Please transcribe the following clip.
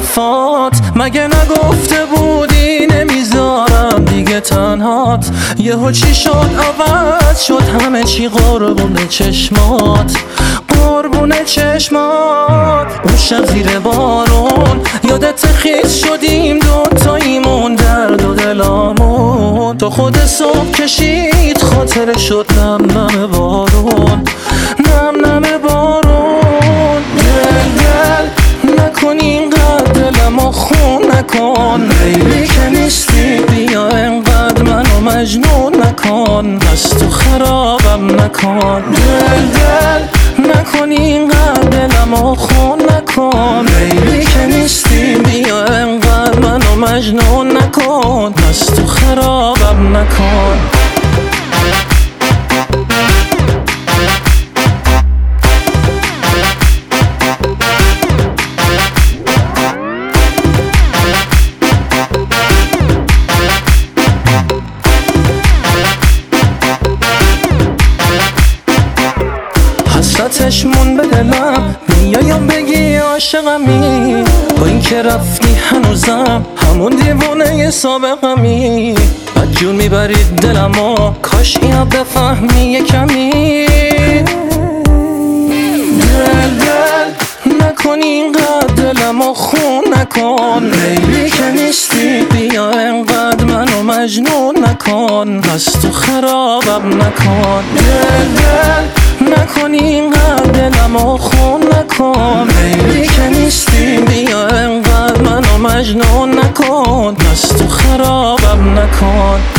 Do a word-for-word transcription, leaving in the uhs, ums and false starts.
وفات. مگه نگفته بودی نمیذارم دیگه تنهات؟ یهو چی شد عوض شد همه چی؟ قربون چشمات قربون چشمات. اون شب زیر بارون یادت خیز شدیم دوتاییمون، درد و دلامون تا خود صبح کشید خاطر شد نم نم بارون، نم نم بارون. دل دل نکن اینقدر دلمو خون نکن، بیبی که نیستی بیا اینقدر منو مجنون نکن، از تو خرابم نکن. دل دل نکن اینقدر دلمو خون نکن، بیبی که نیستی بیا اینقدر منو مجنون نکن، از تو خرابم نکن. حسرتش مون به دلم میایم بگی عاشقمی، با این که رفتی هنوزم همون دیوونه سابقمی. بدجور میبرید دلمو کاش اینو بفهمی یه کمی. دل دل نکن اینقدر دلمو خون نکن، بیبی که نیستی بیا اینقدر منو مجنون نکن، از تو خرابم نکن. دل دل نکن اینقدر دلمو خون نکن، بیبی که نیستی بیا اینقدر منو مجنون نکن، از تو خرابم نکن.